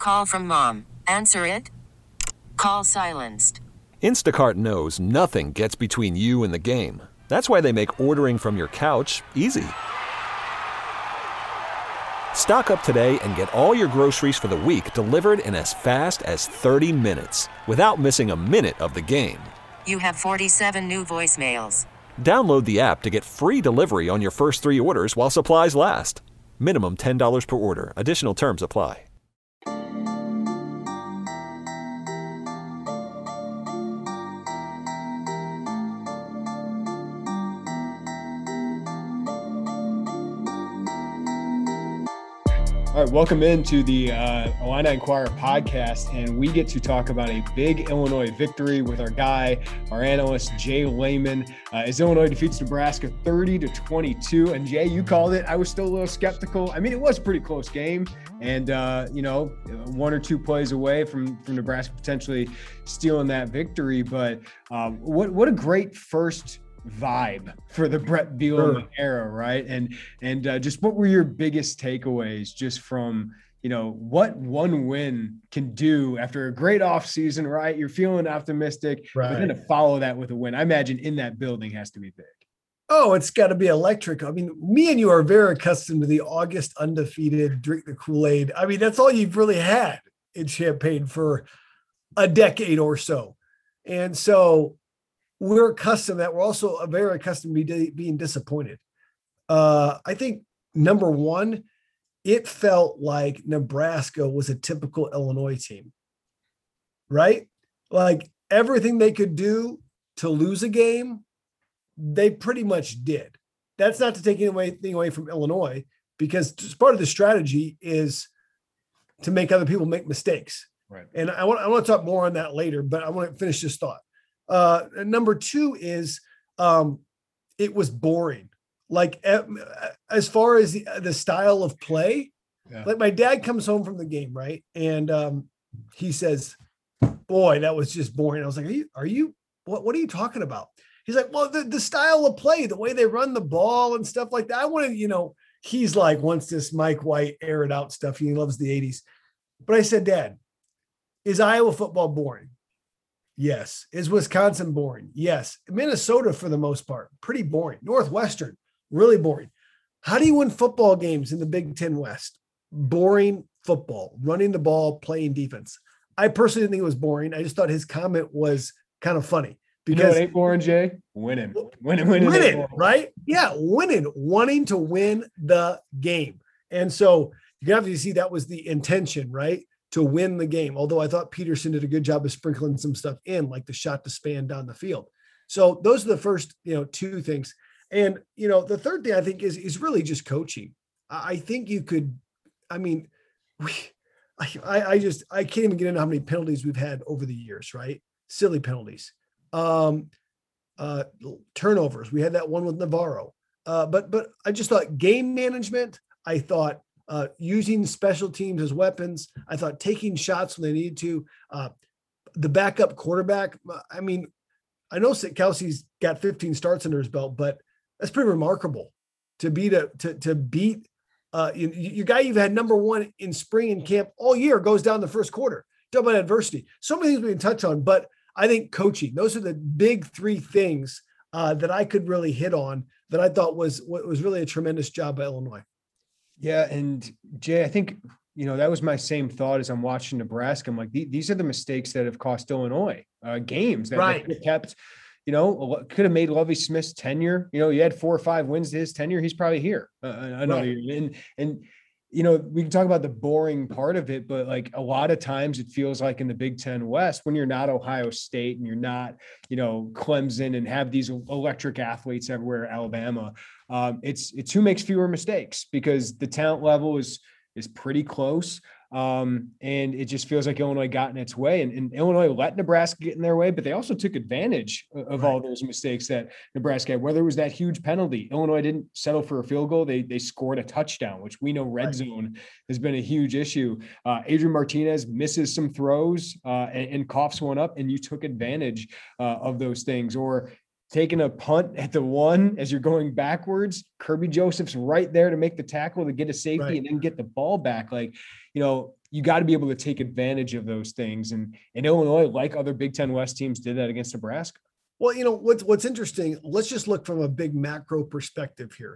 Call from mom. Answer it. Call silenced. Instacart knows nothing gets between you and the game. That's why they make ordering from your couch easy. Stock up today and get all your groceries for the week delivered in as fast as 30 minutes without missing a minute of the game. You have 47 new voicemails. Download the app to get free delivery on your first 3 orders while supplies last. Minimum $10 per order. Additional terms apply. All right, welcome into the Illini Inquirer podcast, and we get to talk about a big Illinois victory with our guy, our analyst, Jay Lehman, as Illinois defeats Nebraska 30-22. And Jay, you called it. I was still a little skeptical. I mean, it was a pretty close game, and, 1 or 2 plays away from Nebraska potentially stealing that victory. But what a great first vibe for the Brett Bielema era, right? And just what were your biggest takeaways just from, what one win can do after a great offseason, right? You're feeling optimistic, right? But then to follow that with a win, I imagine in that building has to be big. Oh, it's got to be electric. I mean, me and you are very accustomed to the August undefeated, drink the Kool-Aid. I mean, that's all you've really had in Champaign for a decade or so. And so we're accustomed to that. We're also very accustomed to being disappointed. I think, number one, it felt like Nebraska was a typical Illinois team, right? Like everything they could do to lose a game, they pretty much did. That's not to take anything away from Illinois, because part of the strategy is to make other people make mistakes. Right. And I want to talk more on that later, but I want to finish this thought. Number two is it was boring. Like as far as the style of play, like my dad comes home from the game, right? And he says, boy, that was just boring. I was like, what are you talking about? He's like, well, the style of play, the way they run the ball and stuff like that. I want to, he's like, wants this Mike White air it out stuff. He loves the 80s. But I said, Dad, is Iowa football boring? Yes. Is Wisconsin boring? Yes. Minnesota, for the most part, pretty boring. Northwestern, really boring. How do you win football games in the Big Ten West? Boring football, running the ball, playing defense. I personally didn't think it was boring. I just thought his comment was kind of funny. Because it ain't boring, Jay. Winning, right? Yeah, winning, wanting to win the game. And so you can obviously see that was the intention, right? To win the game. Although I thought Peterson did a good job of sprinkling some stuff in, like the shot to span down the field. So those are the first, 2 things. And, the third thing I think is really just coaching. I think you could, I can't even get into how many penalties we've had over the years, right? Silly penalties. Turnovers. We had that one with Navarro. But I just thought game management, I thought using special teams as weapons. I thought taking shots when they needed to. The backup quarterback. I mean, I know Kelsey's got 15 starts under his belt, but that's pretty remarkable to beat your guy you've had number one in spring and camp all year goes down the first quarter. Talk about adversity. So many things we can touch on, but I think coaching. Those are the big 3 things that I could really hit on that I thought was really a tremendous job by Illinois. Yeah. And Jay, I think, that was my same thought as I'm watching Nebraska. I'm like, these are the mistakes that have cost Illinois games that kept, could have made Lovie Smith's tenure. He had 4 or 5 wins to his tenure. He's probably here another year. And, we can talk about the boring part of it, but like a lot of times it feels like in the Big Ten West, when you're not Ohio State and you're not, Clemson and have these electric athletes everywhere, Alabama, it's who makes fewer mistakes, because the talent level is pretty close. And it just feels like Illinois got in its way, and Illinois let Nebraska get in their way, but they also took advantage of all those mistakes that Nebraska had, whether it was that huge penalty. Illinois didn't settle for a field goal. They scored a touchdown, which we know red zone has been a huge issue. Adrian Martinez misses some throws and coughs one up, and you took advantage of those things. Or taking a punt at the 1 as you're going backwards. Kirby Joseph's right there to make the tackle to get a safety and then get the ball back. Like, you got to be able to take advantage of those things. And Illinois, like other Big Ten West teams, did that against Nebraska. Well, what's interesting, let's just look from a big macro perspective here.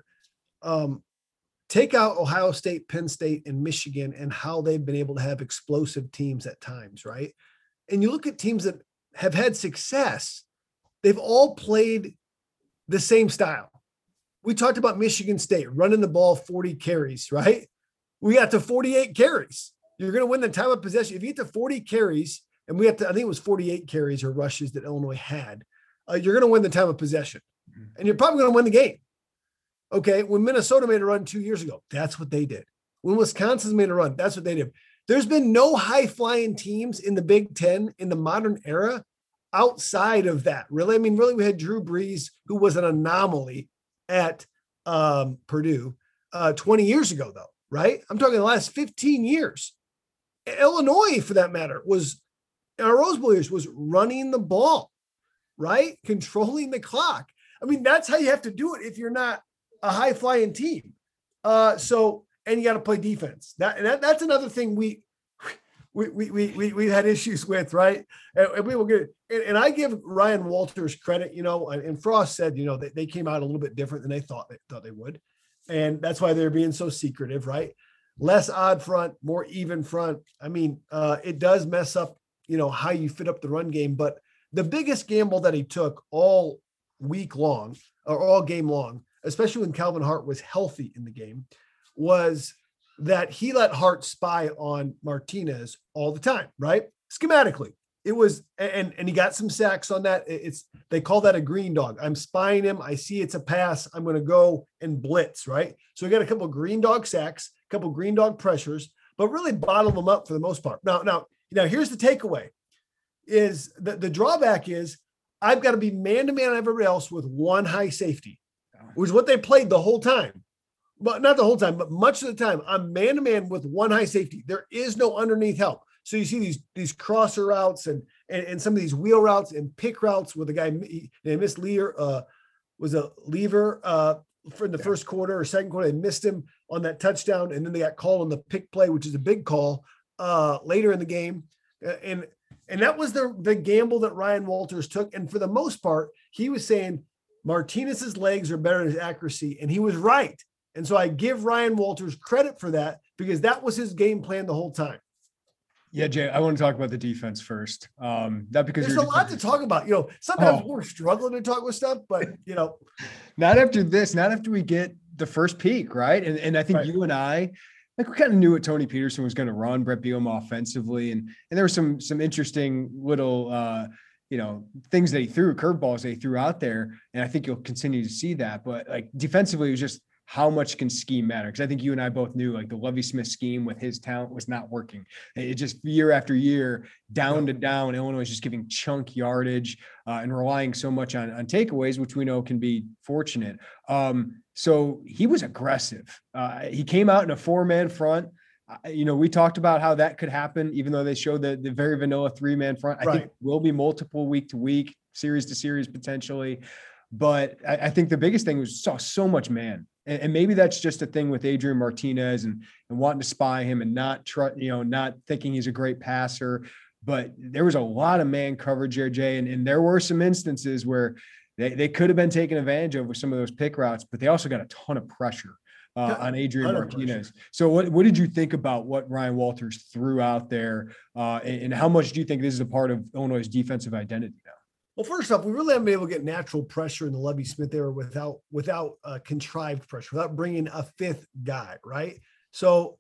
Take out Ohio State, Penn State, and Michigan and how they've been able to have explosive teams at times, right? And you look at teams that have had success, they've all played the same style. We talked about Michigan State running the ball 40 carries, right? We got to 48 carries. You're going to win the time of possession. If you get to 40 carries, and I think it was 48 carries or rushes that Illinois had, you're going to win the time of possession. And you're probably going to win the game. Okay, when Minnesota made a run 2 years ago, that's what they did. When Wisconsin's made a run, that's what they did. There's been no high-flying teams in the Big Ten in the modern era outside of that, really. I mean, really, we had Drew Brees, who was an anomaly at Purdue 20 years ago, though, right? I'm talking the last 15 years. Illinois, for that matter, was, in our Rose Bowl years, was running the ball, right? Controlling the clock. I mean, that's how you have to do it if you're not a high-flying team. And you got to play defense. That's another thing we had issues with, right? And we will get it. And I give Ryan Walters credit, and Frost said, they came out a little bit different than they thought they would. And that's why they're being so secretive, right? Less odd front, more even front. I mean, it does mess up, how you fit up the run game. But the biggest gamble that he took all week long or all game long, especially when Calvin Hart was healthy in the game, was that he let Hart spy on Martinez all the time, right? Schematically. It was, and he got some sacks on that. They call that a green dog. I'm spying him. I see it's a pass. I'm going to go and blitz, right? So we got a couple of green dog sacks, a couple of green dog pressures, but really bottle them up for the most part. Now, here's the takeaway is that the drawback is I've got to be man-to-man on everybody else with one high safety, which is what they played the whole time. But not the whole time, but much of the time, I'm man-to-man with one high safety. There is no underneath help. So you see these crosser routes and some of these wheel routes and pick routes where the guy they missed Lear, was a lever for the first quarter or second quarter. They missed him on that touchdown, and then they got called on the pick play, which is a big call later in the game. And that was the gamble that Ryan Walters took. And for the most part, he was saying Martinez's legs are better than his accuracy, and he was right. And so I give Ryan Walters credit for that because that was his game plan the whole time. Yeah, Jay, I want to talk about the defense first. Not because there's a lot to talk about. Sometimes we're struggling to talk with stuff, but not after this, not after we get the first peak, right? And I think you and I, we kind of knew what Tony Peterson was going to run, Brett Bielema offensively, and there were some interesting little things that he threw, curveballs that he threw out there, and I think you'll continue to see that. But like defensively, it was just how much can scheme matter? Because I think you and I both knew like the Lovie Smith scheme with his talent was not working. It just year after year, down to down, Illinois is just giving chunk yardage and relying so much on takeaways, which we know can be fortunate. So he was aggressive. He came out in a 4-man front. We talked about how that could happen, even though they showed the very vanilla 3-man front. I think it will be multiple week to week, series to series potentially. But I think the biggest thing was saw so much man. And maybe that's just a thing with Adrian Martinez and wanting to spy him and not thinking he's a great passer. But there was a lot of man coverage there, Jay. And there were some instances where they could have been taken advantage of with some of those pick routes, but they also got a ton of pressure on Adrian Martinez. So what did you think about what Ryan Walters threw out there? And how much do you think this is a part of Illinois' defensive identity now? Well, first off, we really haven't been able to get natural pressure in the Lovie Smith era without contrived pressure, without bringing a fifth guy, right? So,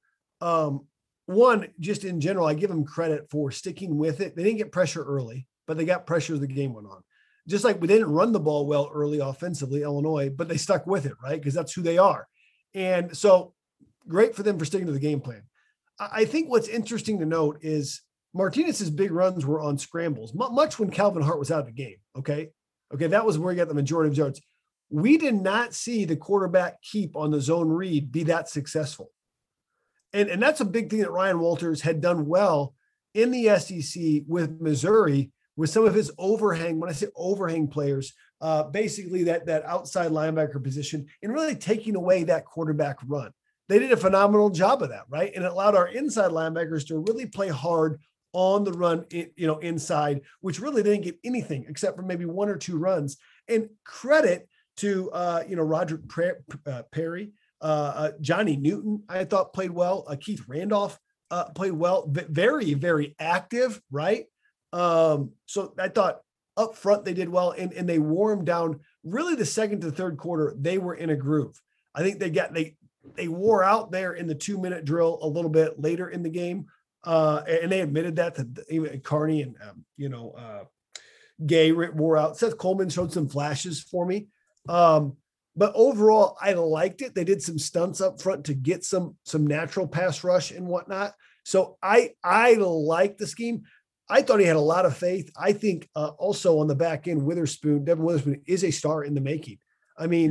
one, just in general, I give them credit for sticking with it. They didn't get pressure early, but they got pressure as the game went on. Just like we didn't run the ball well early offensively, Illinois, but they stuck with it, right? Because that's who they are. And so great for them for sticking to the game plan. I think what's interesting to note is Martinez's big runs were on scrambles, much when Calvin Hart was out of the game. Okay. That was where he got the majority of yards. We did not see the quarterback keep on the zone read be that successful. And that's a big thing that Ryan Walters had done well in the SEC with Missouri with some of his overhang. When I say overhang players, basically that outside linebacker position and really taking away that quarterback run. they did a phenomenal job of that, right? And it allowed our inside linebackers to really play hard on the run, inside, which really didn't get anything except for maybe 1 or 2 runs. And credit to, Roderick Perry, Johnny Newton, I thought played well. Keith Randolph played well, very, very active, right? So I thought up front they did well, and they wore them down. Really, the second to third quarter, they were in a groove. I think they wore out there in the 2-minute drill a little bit later in the game, and they admitted that even Carney and Gay wore out. Seth Coleman showed some flashes for me. But overall, I liked it. They did some stunts up front to get some natural pass rush and whatnot. So I like the scheme. I thought he had a lot of faith. I think also on the back end, Devin Witherspoon is a star in the making. I mean,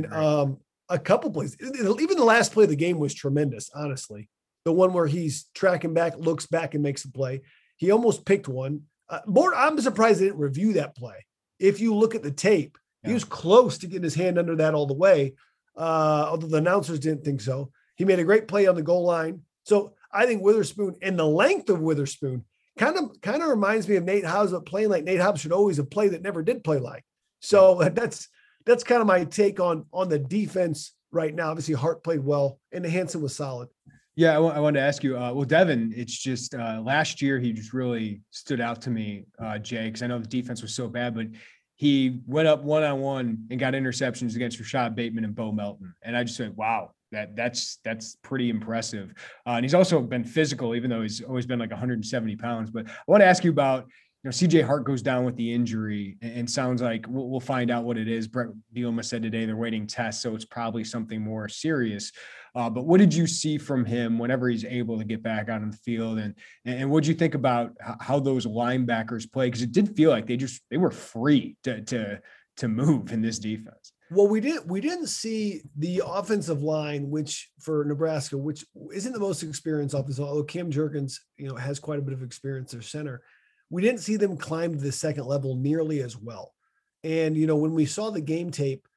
a couple plays, even the last play of the game was tremendous, honestly. The one where he's tracking back, looks back and makes a play. He almost picked one. I'm surprised they didn't review that play. If you look at the tape, he was close to getting his hand under that all the way, although the announcers didn't think so. He made a great play on the goal line. So I think Witherspoon and the length of Witherspoon kind of reminds me of Nate Hobbs, but playing like Nate Hobbs should always have played that never did play like. So that's kind of my take on the defense right now. Obviously, Hart played well, and Hansen was solid. Yeah, I wanted to ask you, Devin, it's just last year he just really stood out to me, Jay, because I know the defense was so bad, but he went up one-on-one and got interceptions against Rashad Bateman and Bo Melton. And I just said, wow, that's pretty impressive. And he's also been physical, even though he's always been like 170 pounds. But I want to ask you about, CJ Hart goes down with the injury, and sounds like we'll find out what it is. Brett Bielema said today they're waiting tests, so it's probably something more serious. But what did you see from him whenever he's able to get back out on the field? And what did you think about how those linebackers play? Because it did feel like they were free to move in this defense. Well, we didn't see the offensive line, which for Nebraska, which isn't the most experienced offensive, although Cam Jurgens, has quite a bit of experience at center. We didn't see them climb to the second level nearly as well. And, when we saw the game tape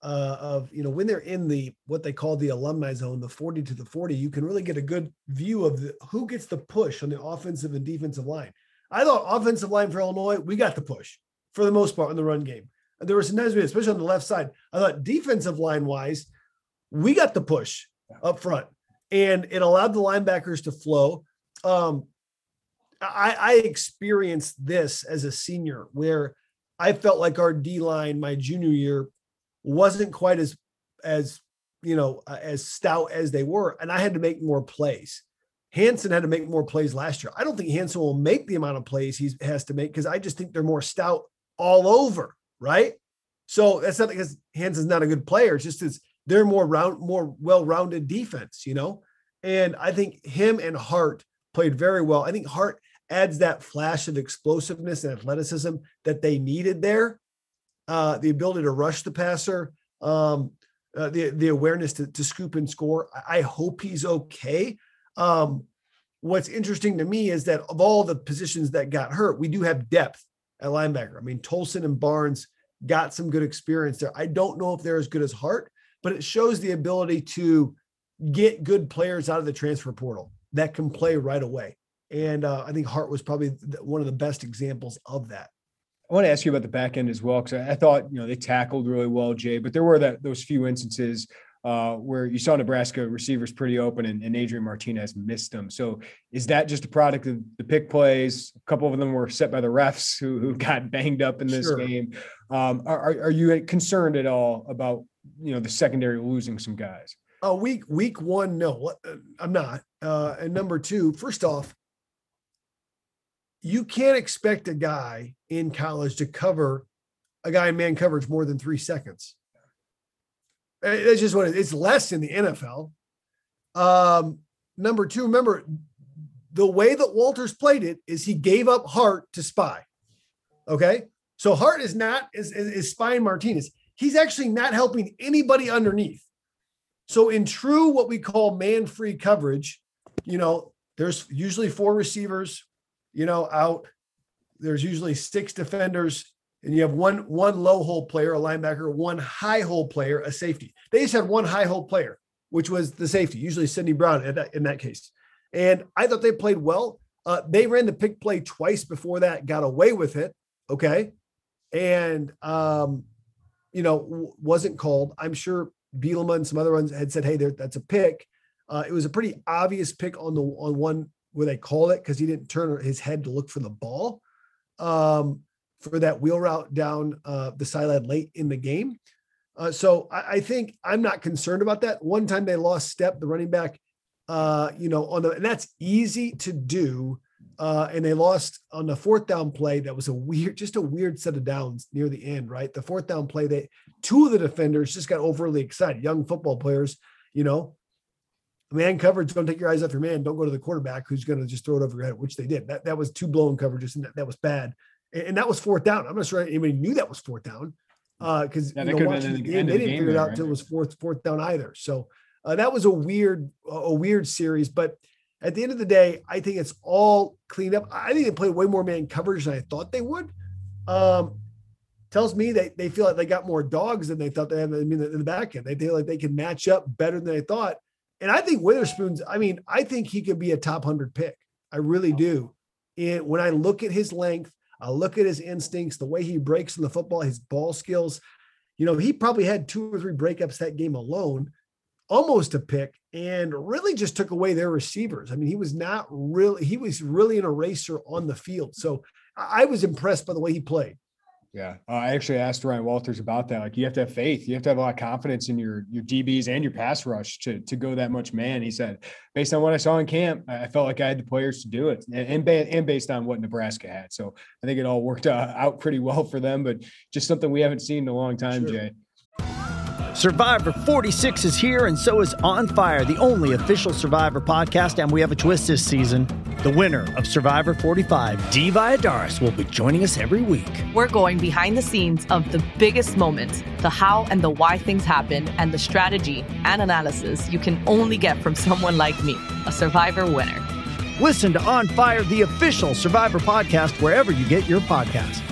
of, when they're in what they call the alumni zone, the 40 to the 40, you can really get a good view of who gets the push on the offensive and defensive line. I thought offensive line for Illinois, we got the push for the most part in the run game. There were some times, especially on the left side, I thought defensive line wise, we got the push up front, and it allowed the linebackers to flow. I experienced this as a senior where I felt like our D line my junior year wasn't quite as stout as they were. And I had to make more plays. Hansen had to make more plays last year. I don't think Hansen will make the amount of plays he has to make, because I just think they're more stout all over. Right. So that's not because Hansen's not a good player. It's just they're more well-rounded defense, and I think him and Hart played very well. I think Hart adds that flash of explosiveness and athleticism that they needed there. The ability to rush the passer, the awareness to scoop and score. I hope he's okay. What's interesting to me is that of all the positions that got hurt, we do have depth at linebacker. I mean, Tolson and Barnes got some good experience there. I don't know if they're as good as Hart, but it shows the ability to get good players out of the transfer portal that can play right away. And I think Hart was probably one of the best examples of that. I want to ask you about the back end as well, because I thought, they tackled really well, Jay, but there were those few instances where you saw Nebraska receivers pretty open and Adrian Martinez missed them. So is that just a product of the pick plays? A couple of them were set by the refs who got banged up in this game. Are you concerned at all about, the secondary losing some guys? Week one, no, I'm not. And number two, first off, you can't expect a guy in college to cover a guy in man coverage more than 3 seconds. That's just what it's less in the NFL. Number two, remember the way that Walters played it is he gave up Hart to spy. Okay. So Hart is not is spying Martinez. He's actually not helping anybody underneath. So in true, what we call man-free coverage, there's usually 4 receivers, out. There's usually 6 defenders, and you have one low hole player, a linebacker, 1 high hole player, a safety. They just had 1 high hole player. which was the safety, usually Sidney Brown in that case. And I thought they played well. They ran the pick play twice before that, got away with it. Okay. And, wasn't called. I'm sure Bielema and some other ones had said, hey, that's a pick. It was a pretty obvious pick on one where they called it because he didn't turn his head to look for the ball for that wheel route down the sideline late in the game. So I think I'm not concerned about that. One time they lost step, the running back, and that's easy to do. And they lost on the fourth down play. That was a weird set of downs near the end, right? The fourth down play, two of the defenders just got overly excited. Young football players, man coverage, don't take your eyes off your man. Don't go to the quarterback who's going to just throw it over your head, which they did. That was two blown coverages, and that was bad. And that was fourth down. I'm not sure anybody knew that was fourth down because they didn't figure it out until it was fourth down either. So that was a weird series. But at the end of the day, I think it's all cleaned up. I think they played way more man coverage than I thought they would. Tells me they feel like they got more dogs than they thought they had in the back end. They feel like they can match up better than they thought. And I think Witherspoon's, I think he could be a top 100 pick. I really do. And when I look at his length, I look at his instincts, the way he breaks in the football, his ball skills, he probably had 2 or 3 breakups that game alone, almost a pick, and really just took away their receivers. He was really an eraser on the field. So I was impressed by the way he played. Yeah. I actually asked Ryan Walters about that. Like, you have to have faith. You have to have a lot of confidence in your DBs and your pass rush to go that much man. He said, based on what I saw in camp, I felt like I had the players to do it, and based on what Nebraska had. So I think it all worked out pretty well for them, but just something we haven't seen in a long time, Sure. Jay. Survivor 46 is here, and so is On Fire, the only official Survivor podcast, and we have a twist this season. The winner of Survivor 45, Dee Valladares, will be joining us every week. We're going behind the scenes of the biggest moments, the how and the why things happen, and the strategy and analysis you can only get from someone like me, a Survivor winner. Listen to On Fire, the official Survivor podcast, wherever you get your podcasts.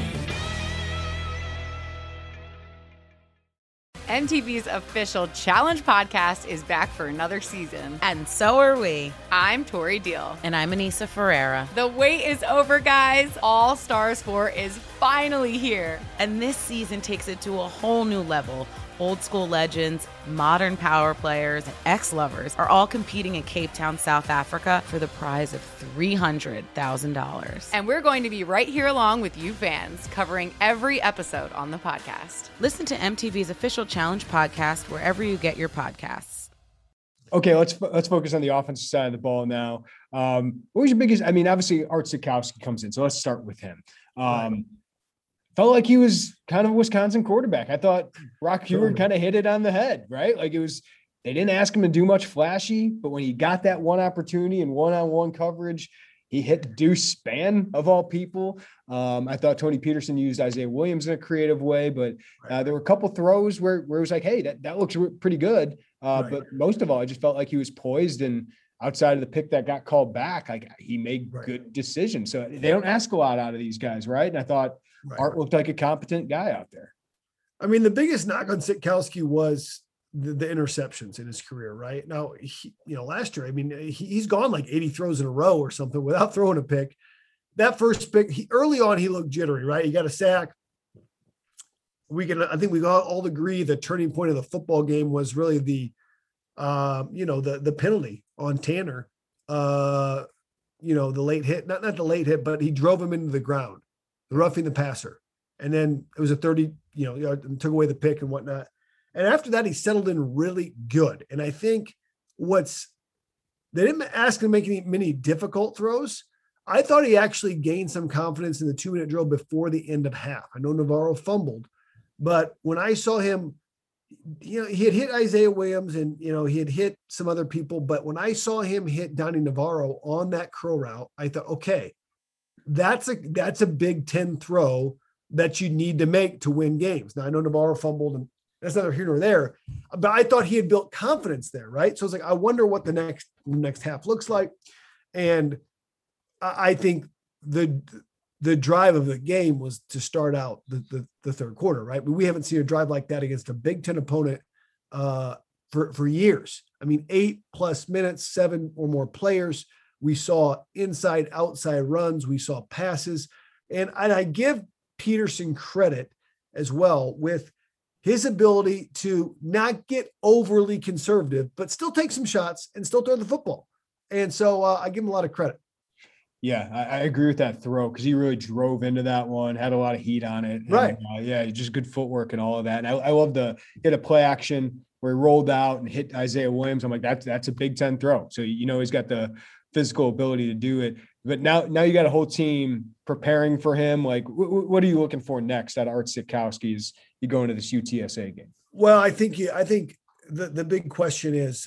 MTV's official Challenge podcast is back for another season. And so are we. I'm Tori Deal. And I'm Anissa Ferreira. The wait is over, guys. All Stars 4 is finally here. And this season takes it to a whole new level. Old school legends, modern power players, and ex-lovers are all competing in Cape Town, South Africa for the prize of $300,000. And we're going to be right here along with you fans, covering every episode on the podcast. Listen to MTV's official Challenge podcast wherever you get your podcasts. Okay, let's focus on the offensive side of the ball now. What was your biggest? Obviously Art Sitkowski comes in, so let's start with him. Felt like he was kind of a Wisconsin quarterback. I thought Brock Huard kind of hit it on the head, right? Like, they didn't ask him to do much flashy, but when he got that one opportunity and one-on-one coverage, he hit the deuce span of all people. I thought Tony Peterson used Isaiah Williams in a creative way, but there were a couple throws where it was like, hey, that looks pretty good. But most of all, I just felt like he was poised, and outside of the pick that got called back, like, he made good decisions. So they don't ask a lot out of these guys, right? And I thought Art looked like a competent guy out there. The biggest knock on Sitkowski was the interceptions in his career, right? Now, last year, he's gone like 80 throws in a row or something without throwing a pick. That first pick, early on, he looked jittery, right? He got a sack. I think we all agree the turning point of the football game was really the penalty on Tanner, the late hit, not the late hit, but he drove him into the ground, the roughing the passer. And then it was a 30, took away the pick and whatnot. And after that, he settled in really good. And I think they didn't ask him to make many difficult throws. I thought he actually gained some confidence in the 2-minute drill before the end of half. I know Navarro fumbled, but when I saw him, he had hit Isaiah Williams and, he had hit some other people. But when I saw him hit Donnie Navarro on that curl route, I thought, okay, that's a Big Ten throw that you need to make to win games. Now, I know Navarro fumbled, and that's neither here nor there, but I thought he had built confidence there, right? So it's like, I wonder what the next half looks like. And I think the drive of the game was to start out the third quarter, right? But we haven't seen a drive like that against a Big Ten opponent for years. I mean, 8+ minutes, 7 or more players. We saw inside, outside runs. We saw passes. And I give Peterson credit as well with his ability to not get overly conservative, but still take some shots and still throw the football. And so I give him a lot of credit. Yeah, I agree with that throw because he really drove into that one, had a lot of heat on it. Right. And, yeah, just good footwork and all of that. And I love hit a play action where he rolled out and hit Isaiah Williams. I'm like, that's a Big Ten throw. So, he's got the physical ability to do it. But now you got a whole team preparing for him. Like, what are you looking for next at Art Sitkowski as you go into this UTSA game? Well, I think the big question is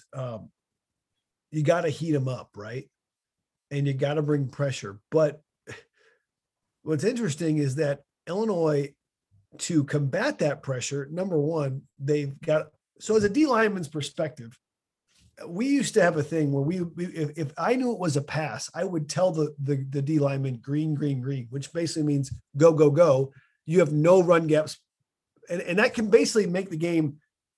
you got to heat him up, right? And you got to bring pressure. But what's interesting is that Illinois, to combat that pressure, number one, so as a D lineman's perspective, we used to have a thing where if I knew it was a pass, I would tell the D lineman green, green, green, which basically means go, go, go. You have no run gaps. And that can basically make the game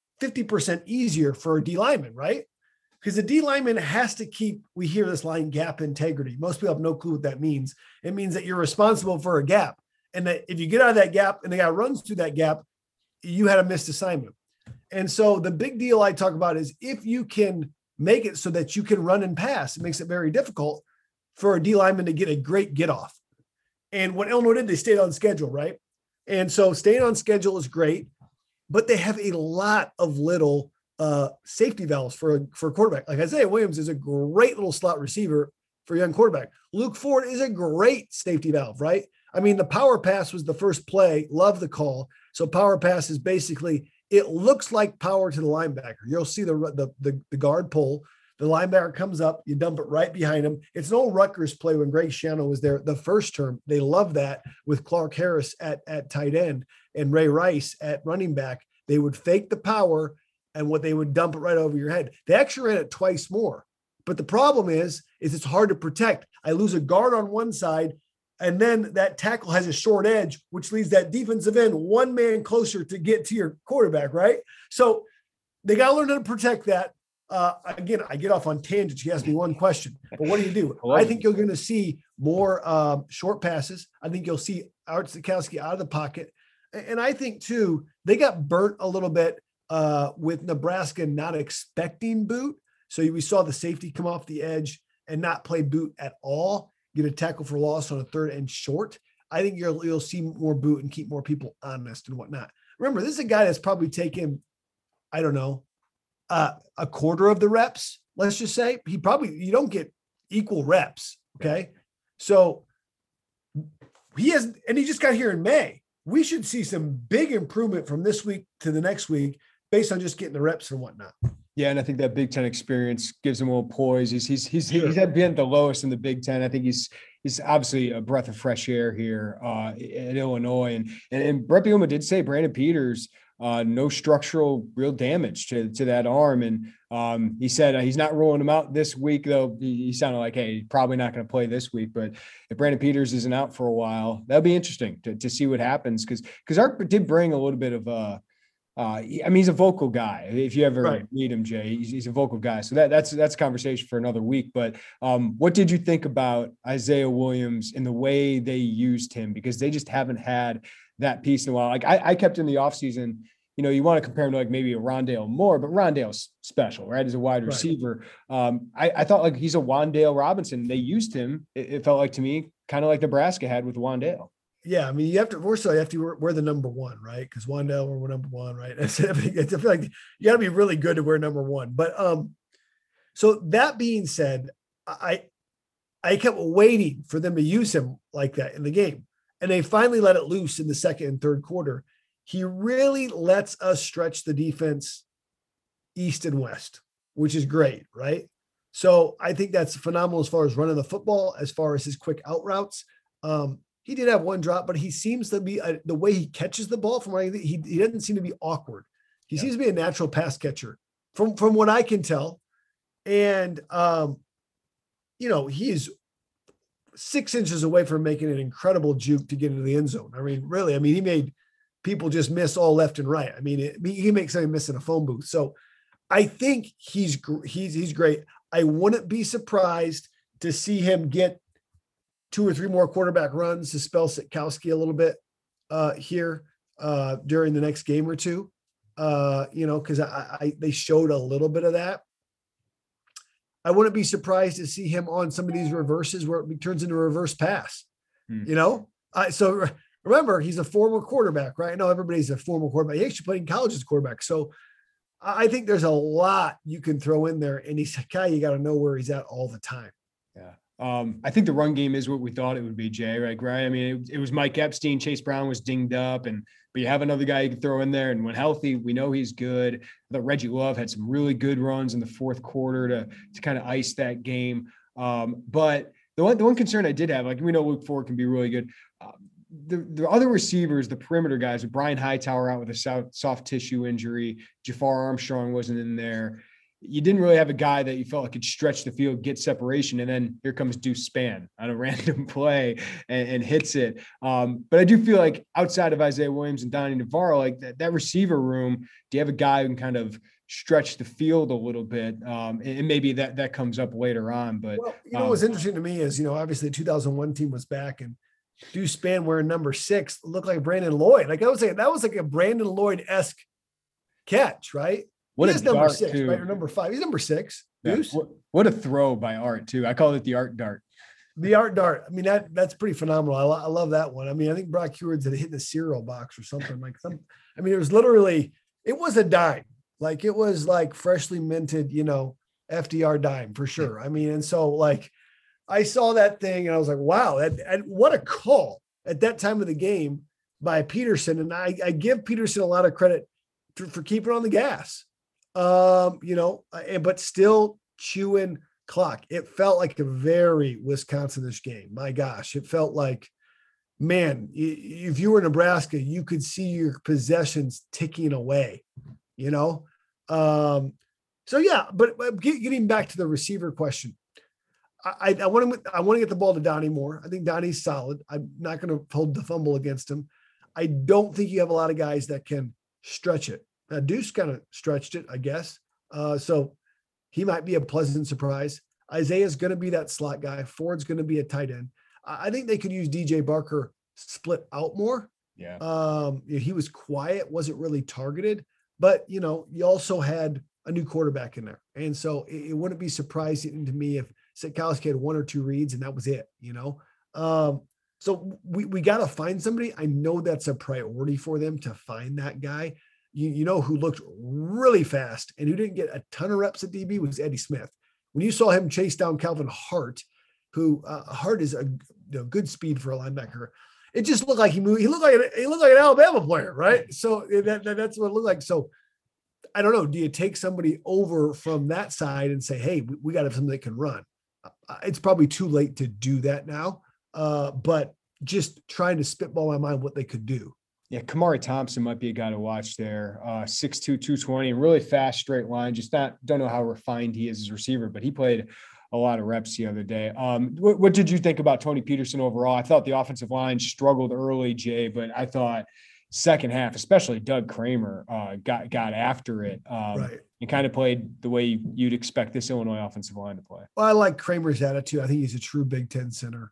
50% easier for a D lineman, right? Because the D lineman has to we hear this line, gap integrity. Most people have no clue what that means. It means that you're responsible for a gap. And that if you get out of that gap and the guy runs through that gap, you had a missed assignment. And so the big deal I talk about is if you can make it so that you can run and pass, it makes it very difficult for a D lineman to get a great get off. And what Illinois did, they stayed on schedule, right? And so staying on schedule is great, but they have a lot of little safety valves for a quarterback. Like Isaiah Williams is a great little slot receiver for a young quarterback. Luke Ford is a great safety valve, right? I mean, the power pass was the first play. Love the call. So power pass is basically, it looks like power to the linebacker. You'll see the guard pull. The linebacker comes up. You dump it right behind him. It's an old Rutgers play when Greg Schiano was there the first term. They love that with Clark Harris at tight end and Ray Rice at running back. They would fake the power and what they would dump it right over your head. They actually ran it twice more. But the problem is it's hard to protect. I lose a guard on one side, and then that tackle has a short edge, which leaves that defensive end one man closer to get to your quarterback, right? So they got to learn how to protect that. Again, I get off on tangents. You asked me one question, but what do? I think you're going to see more short passes. I think you'll see Art Sitkowski out of the pocket. And I think, too, they got burnt a little bit with Nebraska not expecting boot. So we saw the safety come off the edge and not play boot at all, get a tackle for loss on a third and short. I think you'll see more boot and keep more people honest and whatnot. Remember, this is a guy that's probably taken, I don't know, a quarter of the reps. Let's just say you don't get equal reps. Okay. So he just got here in May. We should see some big improvement from this week to the next week based on just getting the reps and whatnot. Yeah, and I think that Big Ten experience gives him a little poise. He's been the lowest in the Big Ten. I think he's obviously a breath of fresh air here at Illinois. And Brett Bielema did say Brandon Peters, no structural real damage to that arm. And he said he's not ruling him out this week, though. He sounded like, hey, he's probably not going to play this week. But if Brandon Peters isn't out for a while, that'll be interesting to see what happens. Because Art did bring a little bit of he's a vocal guy. If you ever meet him, Jay, he's a vocal guy. So that's a conversation for another week. But what did you think about Isaiah Williams and the way they used him? Because they just haven't had that piece in a while. Like I kept in the offseason, you want to compare him to like maybe a Rondale Moore, but Rondale's special, right? As a wide receiver. I thought like he's a Wan'Dale Robinson. They used him. It felt like to me, kind of like Nebraska had with Wan'Dale. Yeah, I mean, you have to wear the number one, right? Because Wan'Dale we're number one, right? I feel like you got to be really good to wear number one. But so that being said, I kept waiting for them to use him like that in the game, and they finally let it loose in the second and third quarter. He really lets us stretch the defense east and west, which is great, right? So I think that's phenomenal as far as running the football, as far as his quick out routes. He did have one drop, but he seems to be the way he catches the ball. From what he doesn't seem to be awkward. He seems to be a natural pass catcher, from what I can tell. And he is 6 inches away from making an incredible juke to get into the end zone. I mean, really, he made people just miss all left and right. I mean, he makes somebody miss in a phone booth. So I think he's great. I wouldn't be surprised to see him get 2 or 3 more quarterback runs to spell Sitkowski a little bit here during the next game or two. Because they showed a little bit of that. I wouldn't be surprised to see him on some of these reverses where it turns into a reverse pass. So remember, he's a former quarterback, right? I know everybody's a former quarterback. He actually played in college as a quarterback. So I think there's a lot you can throw in there. And he's a guy you got to know where he's at all the time. Yeah. I think the run game is what we thought it would be, Jay, right? I mean, it was Mike Epstein. Chase Brown was dinged up, but you have another guy you can throw in there. And when healthy, we know he's good. I thought Reggie Love had some really good runs in the fourth quarter to kind of ice that game. But the one concern I did have, like we know Luke Ford can be really good. The other receivers, the perimeter guys, with Brian Hightower out with a soft tissue injury, Jafar Armstrong wasn't in there. You didn't really have a guy that you felt like could stretch the field, get separation, and then here comes Deuce Spann on a random play and hits it. But I do feel like outside of Isaiah Williams and Donnie Navarro, like that receiver room, do you have a guy who can kind of stretch the field a little bit? And maybe that comes up later on. But what's interesting to me is, obviously the 2001 team was back, and Deuce Spann wearing number 6 looked like Brandon Lloyd. Like I was saying, that was like a Brandon Lloyd-esque catch, right? What is number 6, too. Right? Or number 5. He's number 6. Yeah. What a throw by Art too. I call it the Art Dart. The Art Dart. I mean, that's pretty phenomenal. I love that one. I mean, I think Brock Heward's had hit the cereal box or something like some. I mean, it was a dime. Like it was like freshly minted, FDR dime for sure. I mean, and so like I saw that thing and I was like, wow, what a call at that time of the game by Peterson. And I give Peterson a lot of credit for keeping on the gas. But still chewing clock. It felt like a very Wisconsin-ish game. My gosh, it felt like, man, if you were Nebraska, you could see your possessions ticking away, So yeah, but getting back to the receiver question, I want to get the ball to Donnie Moore. I think Donnie's solid. I'm not going to hold the fumble against him. I don't think you have a lot of guys that can stretch it. Deuce kind of stretched it, I guess. So he might be a pleasant surprise. Isaiah's going to be that slot guy. Ford's going to be a tight end. I think they could use DJ Barker split out more. Yeah. He was quiet, wasn't really targeted, but you also had a new quarterback in there. And so it wouldn't be surprising to me if Sitkowski had 1 or 2 reads and that was it, So we got to find somebody. I know that's a priority for them to find that guy. Who looked really fast and who didn't get a ton of reps at DB was Eddie Smith. When you saw him chase down Calvin Hart, who Hart is a good speed for a linebacker, it just looked like he moved. He looked like an Alabama player, right? So that's what it looked like. So I don't know. Do you take somebody over from that side and say, hey, we got to have something that can run? It's probably too late to do that now, but just trying to spitball my mind what they could do. Yeah, Kamari Thompson might be a guy to watch there. 6'2", 220, really fast, straight line. Just don't know how refined he is as a receiver, but he played a lot of reps the other day. What did you think about Tony Peterson overall? I thought the offensive line struggled early, Jay, but I thought second half, especially Doug Kramer, got after it right. And kind of played the way you'd expect this Illinois offensive line to play. Well, I like Kramer's attitude. I think he's a true Big Ten center.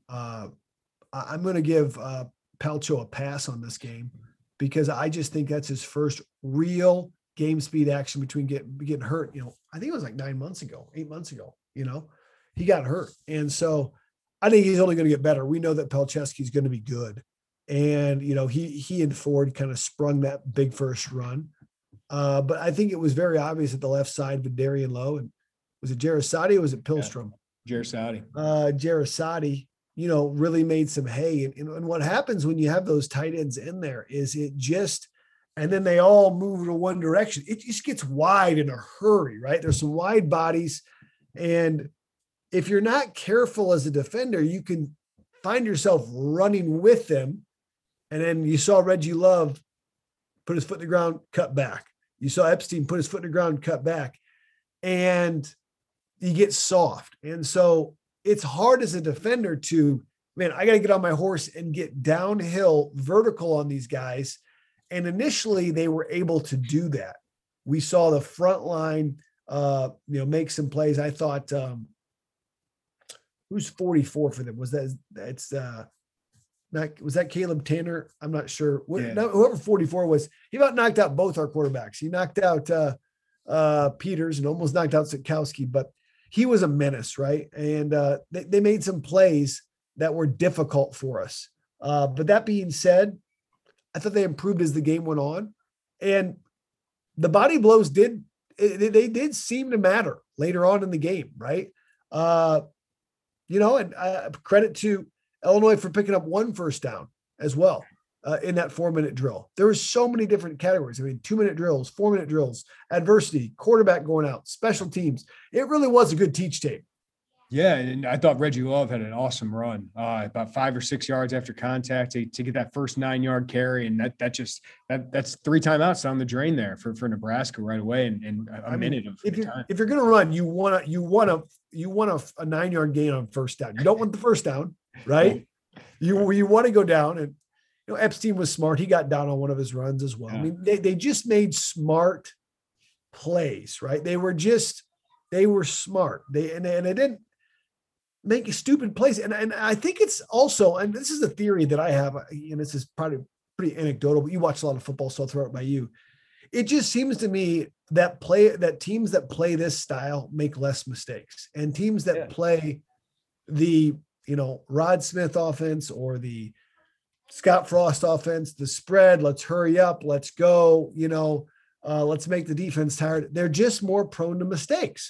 I'm going to give Palcho a pass on this game because I just think that's his first real game speed action between getting hurt. I think it was like 8 months ago, he got hurt. And so I think he's only going to get better. We know that Palczewski's going to be good. And, he and Ford kind of sprung that big first run. But I think it was very obvious at the left side with Darian Lowe. And was it Jarosati or was it Pilstrom? Yeah, Jarosati. Jarosati, really made some hay. And what happens when you have those tight ends in there is and then they all move to one direction. It just gets wide in a hurry, right? There's some wide bodies. And if you're not careful as a defender, you can find yourself running with them. And then you saw Reggie Love put his foot in the ground, cut back. You saw Epstein put his foot in the ground, cut back. And you get soft. And so it's hard as a defender I got to get on my horse and get downhill vertical on these guys. And initially they were able to do that. We saw the front line, make some plays. I thought, who's 44 for them? Was that Caleb Tanner? I'm not sure. Whoever 44 was, he about knocked out both our quarterbacks. He knocked out Peters and almost knocked out Sikowski, but he was a menace, right? And they made some plays that were difficult for us. But that being said, I thought they improved as the game went on, and the body blows did seem to matter later on in the game, right? And credit to Illinois for picking up 1 first down as well in that 4-minute drill. There were so many different categories. I mean, 2-minute drills, 4-minute drills, adversity, quarterback going out, special teams. It really was a good teach tape. Yeah, and I thought Reggie Love had an awesome run, about 5 or 6 yards after contact to get that first 9-yard carry, and that's 3 timeouts down the drain there for Nebraska right away, and a minute of time. If you're going to run, you want a 9-yard gain on first down. You don't want the first down, right? You want to go down, and Epstein was smart. He got down on one of his runs as well. Yeah. I mean, they just made smart plays, right? They were smart. They didn't make stupid plays. And I think it's also, and this is a theory that I have, and this is probably pretty anecdotal, but you watch a lot of football, so I'll throw it by you. It just seems to me that teams that play this style make less mistakes, and teams that play the, Rod Smith offense or the Scott Frost offense, the spread, let's hurry up, let's go, let's make the defense tired. They're just more prone to mistakes.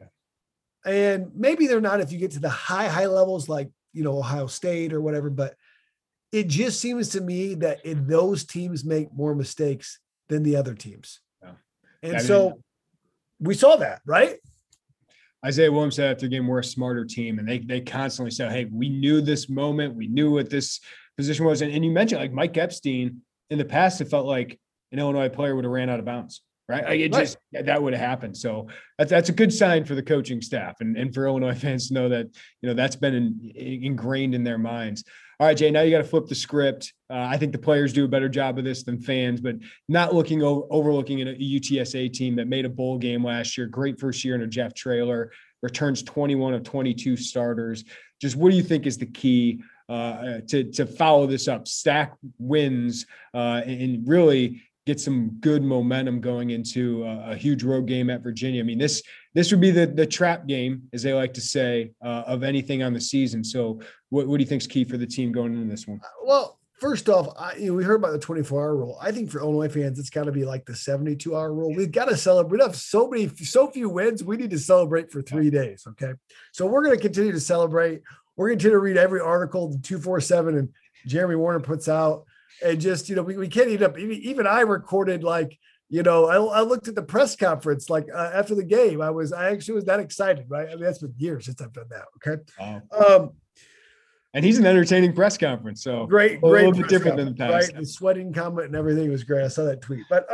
And maybe they're not if you get to the high levels like, Ohio State or whatever, but it just seems to me that those teams make more mistakes than the other teams. Yeah. And so we saw that, right? Isaiah Williams said after the game, we're a smarter team. And they constantly said, hey, we knew this moment. We knew what this position was. And you mentioned like Mike Epstein in the past, it felt like an Illinois player would have ran out of bounds. Right. That would have happened. So that's a good sign for the coaching staff and for Illinois fans to know that, that's been ingrained in their minds. All right, Jay, now you got to flip the script. I think the players do a better job of this than fans, but not overlooking a UTSA team that made a bowl game last year. Great first year under Jeff Traylor, returns 21 of 22 starters. Just what do you think is the key to follow this up, stack wins, and really get some good momentum going into a huge road game at Virginia? I mean, this would be the trap game, as they like to say, of anything on the season. So what do you think is key for the team going into this one? Well, first off, we heard about the 24-hour rule. I think for Illinois fans, it's got to be like the 72-hour rule. We've got to celebrate. We have so few wins. We need to celebrate for 3 days. Okay. So we're going to continue to celebrate. We're going to continue to read every article the 247 and Jeremy Warner puts out. And just, we can't eat up. Even I recorded, like, I looked at the press conference, like after the game, I actually was that excited, right? I mean, that's been years since I've done that. Okay. Wow. And he's an entertaining press conference. So great. A little bit different than the past. Right. The sweating comment and everything was great. I saw that tweet, but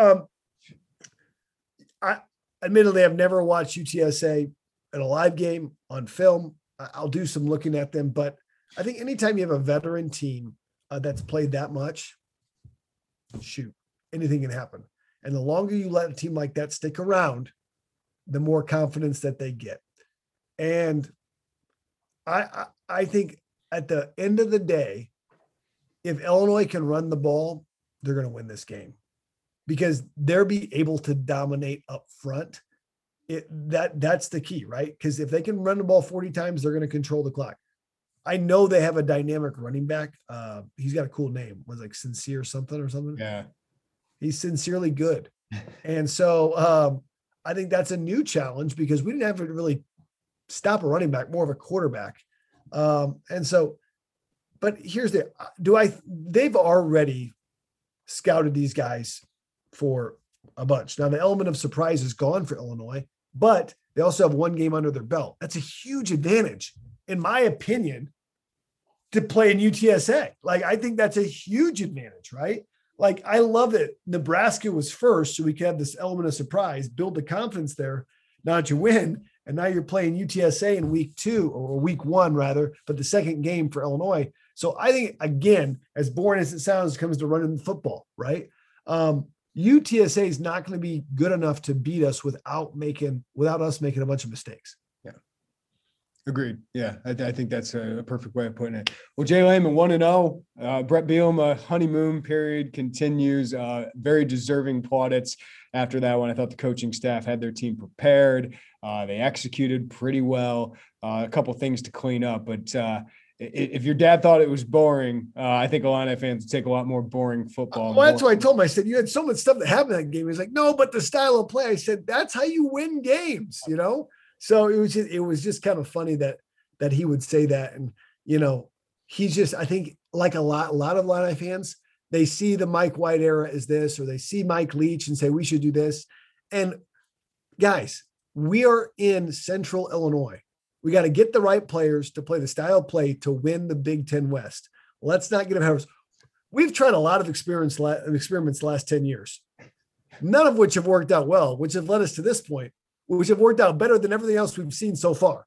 admittedly, I've never watched UTSA in a live game on film. I'll do some looking at them, but I think anytime you have a veteran team that's played that much, shoot, anything can happen. And the longer you let a team like that stick around, the more confidence that they get. And I think at the end of the day, if Illinois can run the ball, they're going to win this game because they'll be able to dominate up front. That's the key, right? Because if they can run the ball 40 times, they're going to control the clock. I know they have a dynamic running back. He's got a cool name. Was like Sincere something or something. Yeah. He's sincerely good. And so I think that's a new challenge because we didn't have to really stop a running back, more of a quarterback. And so, but here's they've already scouted these guys for a bunch. Now the element of surprise is gone for Illinois, but they also have one game under their belt. That's a huge advantage, in my opinion, to play in UTSA. Like, I think that's a huge advantage, right? Like, I love that Nebraska was first, so we could have this element of surprise, build the confidence there. Now that you win, and now you're playing UTSA in week 2 or week 1 rather, but the second game for Illinois. So I think, again, as boring as it sounds, it comes to running football, right? UTSA is not going to be good enough to beat us without us making a bunch of mistakes. Yeah. Agreed. Yeah. I think that's a perfect way of putting it. Well, Jay Lehman 1-0, Brett Bielema honeymoon period continues, very deserving plaudits after that one. I thought the coaching staff had their team prepared. They executed pretty well, a couple things to clean up, but, if your dad thought it was boring, I think Illini fans would take a lot more boring football. Well, that's what I told him. I said, you had so much stuff that happened in that game. He's like, no, but the style of play. I said, that's how you win games, you know? So it was just kind of funny that he would say that. And, you know, he's just, I think like a lot of Illini fans, they see the Mike White era as this, or they see Mike Leach and say, we should do this. And guys, we are in Central Illinois. We got to get the right players to play the style of play to win the Big Ten West. Let's not get ahead of us. We've tried a lot of experiments the last 10 years, none of which have worked out well, which have led us to this point, which have worked out better than everything else we've seen so far.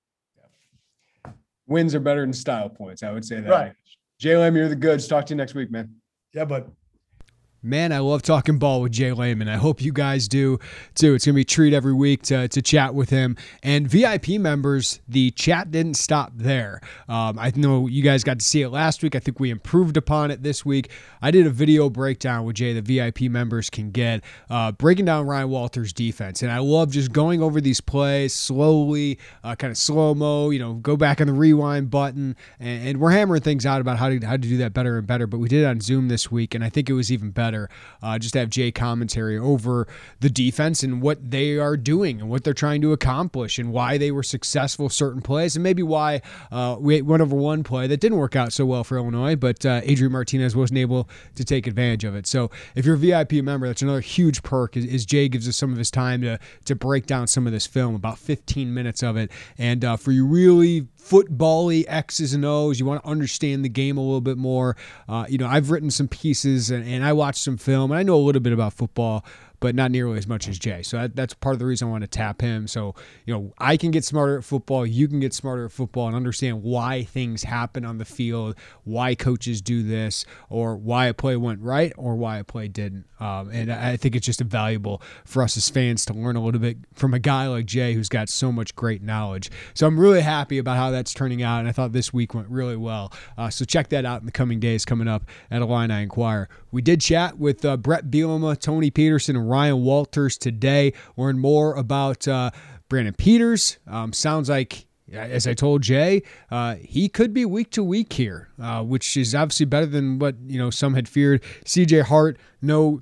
Wins are better than style points. I would say that. Right. Jay Lehman, you're the goods. Talk to you next week, man. Yeah, bud. Man, I love talking ball with Jay Lehman. I hope you guys do too. It's going to be a treat every week to chat with him. And VIP members, the chat didn't stop there. I know you guys got to see it last week. I think we improved upon it this week. I did a video breakdown with Jay that VIP members can get, breaking down Ryan Walters' defense. And I love just going over these plays slowly, kind of slow-mo, go back on the rewind button. And we're hammering things out about how to do that better and better. But we did it on Zoom this week, and I think it was even better. Just to have Jay commentary over the defense and what they are doing and what they're trying to accomplish and why they were successful certain plays and maybe why we went over one play that didn't work out so well for Illinois, but Adrian Martinez wasn't able to take advantage of it. So if you're a VIP member, that's another huge perk is Jay gives us some of his time to break down some of this film, about 15 minutes of it. And for you really football-y X's and O's, you want to understand the game a little bit more. I've written some pieces and I watched some film, and I know a little bit about football, but not nearly as much as Jay. So that's part of the reason I want to tap him. So, I can get smarter at football. You can get smarter at football and understand why things happen on the field, why coaches do this, or why a play went right or why a play didn't. And I think it's just valuable for us as fans to learn a little bit from a guy like Jay who's got so much great knowledge. So I'm really happy about how that's turning out, and I thought this week went really well. So check that out in the coming days coming up at Illini Inquirer. We did chat with Brett Bielema, Tony Peterson, and Ryan Walters today. Learn more about Brandon Peters. Sounds like, as I told Jay, he could be week to week here, which is obviously better than what some had feared. CJ Hart, no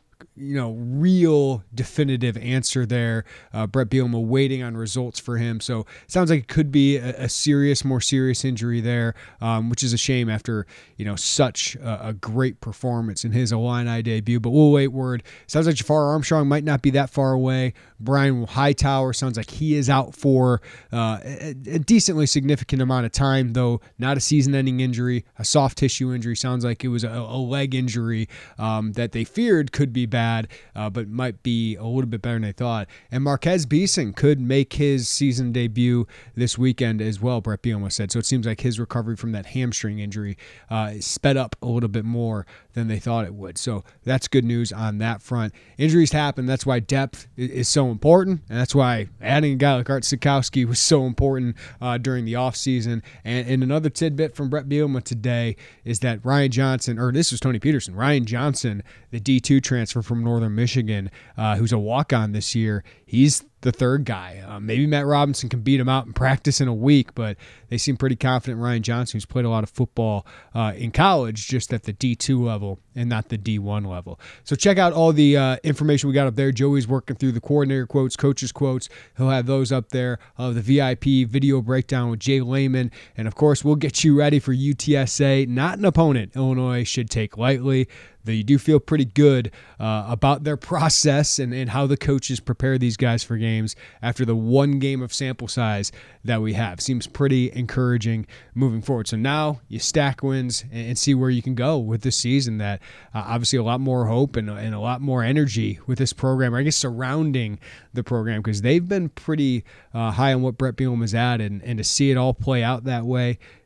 real definitive answer there. Brett Bielema waiting on results for him. So it sounds like it could be a more serious injury there, which is a shame after, such a great performance in his Illini debut. But we'll wait word. Sounds like Jafar Armstrong might not be that far away. Brian Hightower sounds like he is out for a decently significant amount of time, though not a season-ending injury, a soft tissue injury. Sounds like it was a leg injury that they feared could be bad, but might be a little bit better than they thought. And Marquez Beeson could make his season debut this weekend as well, Brett Bielema said. So it seems like his recovery from that hamstring injury sped up a little bit more than they thought it would. So that's good news on that front. Injuries happen. That's why depth is so important, and that's why adding a guy like Art Sikowski was so important during the offseason. And another tidbit from Brett Bielema today is that Ryan Johnson, or this was Tony Peterson, Ryan Johnson, the D2 transfer from Northern Michigan, who's a walk-on this year, he's the third guy. Maybe Matt Robinson can beat him out in practice in a week, but they seem pretty confident in Ryan Johnson, who's played a lot of football in college, just at the D2 level and not the D1 level. So check out all the information we got up there. Joey's working through the coordinator quotes, coaches quotes. He'll have those up there. The VIP video breakdown with Jay Lehman. And, of course, we'll get you ready for UTSA, not an opponent Illinois should take lightly. They do feel pretty good about their process and how the coaches prepare these guys for games after the one game of sample size that we have. Seems pretty encouraging moving forward. So now you stack wins and see where you can go with this season. That obviously a lot more hope and a lot more energy with this program, or I guess surrounding the program, because they've been pretty high on what Brett Bielema's at, and to see it all play out that way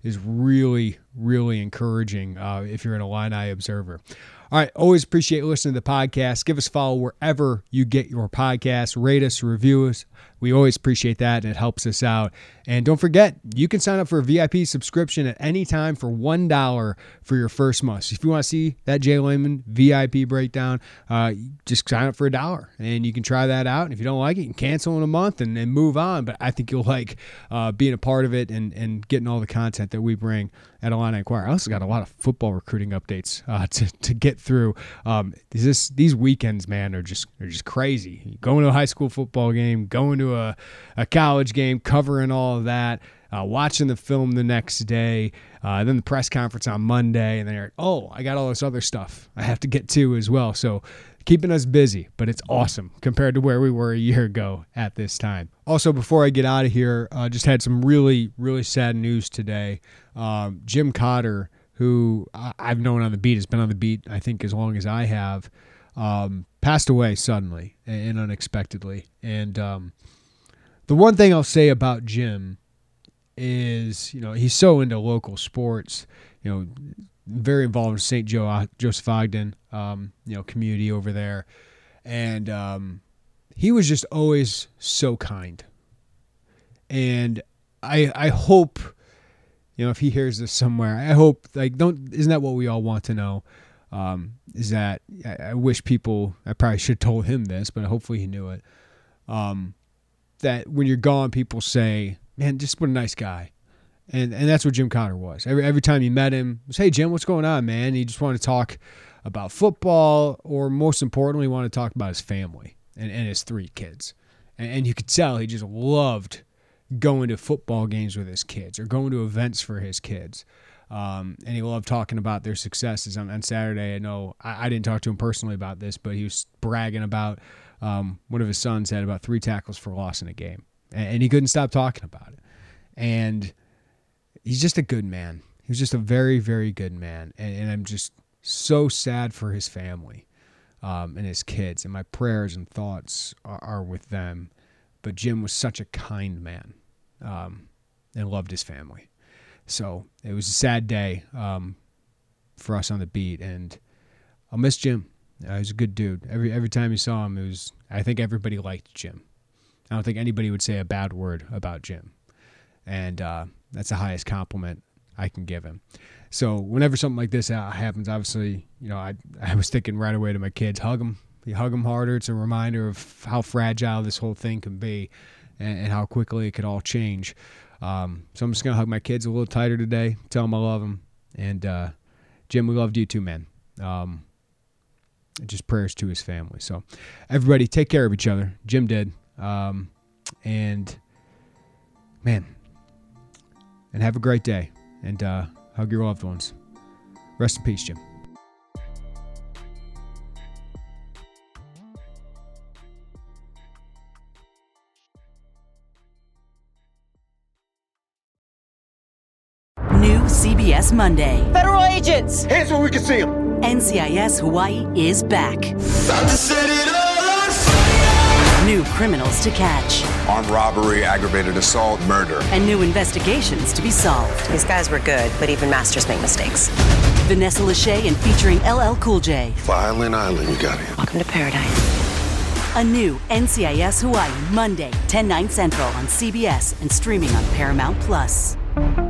is really, really encouraging if you're an Illini observer. All right, always appreciate listening to the podcast. Give us a follow wherever you get your podcasts. Rate us, review us. We always appreciate that, and it helps us out. And don't forget, you can sign up for a VIP subscription at any time for $1 for your first month. So if you want to see that Jay Lehman VIP breakdown, just sign up for $1, and you can try that out. And if you don't like it, you can cancel in a month and move on. But I think you'll like being a part of it and getting all the content that we bring at Illini Inquirer. I also got a lot of football recruiting updates to get through. These weekends, man, are just crazy. Going to a high school football game, going to a college game, covering all of that, watching the film the next day, then the press conference on Monday, and then you're like, I got all this other stuff I have to get to as well. So keeping us busy, but it's awesome compared to where we were a year ago at this time. Also, before I get out of here, just had some really, really sad news today. Jim Cotter, who I've known on the beat, has been on the beat, I think, as long as I have, passed away suddenly and unexpectedly. And the one thing I'll say about Jim is, he's so into local sports, very involved in St. Joseph Ogden, community over there. And he was just always so kind. And I hope, if he hears this somewhere, I hope, isn't that what we all want to know? Is that I wish people, I probably should have told him this, but hopefully he knew it. That when you're gone, people say, man, just what a nice guy. And that's what Jim Cotter was. Every time you met him, it was, hey, Jim, what's going on, man? He just wanted to talk about football, or most importantly, wanted to talk about his family and his 3 kids. And you could tell he just loved going to football games with his kids or going to events for his kids. And he loved talking about their successes. On Saturday, I know I didn't talk to him personally about this, but he was bragging about one of his sons had about 3 tackles for loss in a game. And he couldn't stop talking about it. And he's just a good man. He was just a very, very good man. And I'm just so sad for his family and his kids. And my prayers and thoughts are with them. But Jim was such a kind man and loved his family. So it was a sad day for us on the beat. And I'll miss Jim. He was a good dude. Every time you saw him, I think everybody liked Jim. I don't think anybody would say a bad word about Jim. And that's the highest compliment I can give him. So whenever something like this happens, obviously, I was thinking right away to my kids, hug them. You hug them harder. It's a reminder of how fragile this whole thing can be and how quickly it could all change. So I'm just going to hug my kids a little tighter today, tell them I love them. And Jim, we loved you too, man. Just prayers to his family. So everybody take care of each other. Jim did. And man, and have a great day, and hug your loved ones. Rest in peace, Jim. New CBS Monday. Federal agents! Hands where we can see them! NCIS Hawaii is back. About to set it all on fire! New criminals to catch. Armed robbery, aggravated assault, murder. And new investigations to be solved. These guys were good, but even masters make mistakes. Vanessa Lachey and featuring LL Cool J. Violent Island, you got it. Welcome to paradise. A new NCIS Hawaii, Monday, 10/9 Central on CBS and streaming on Paramount+.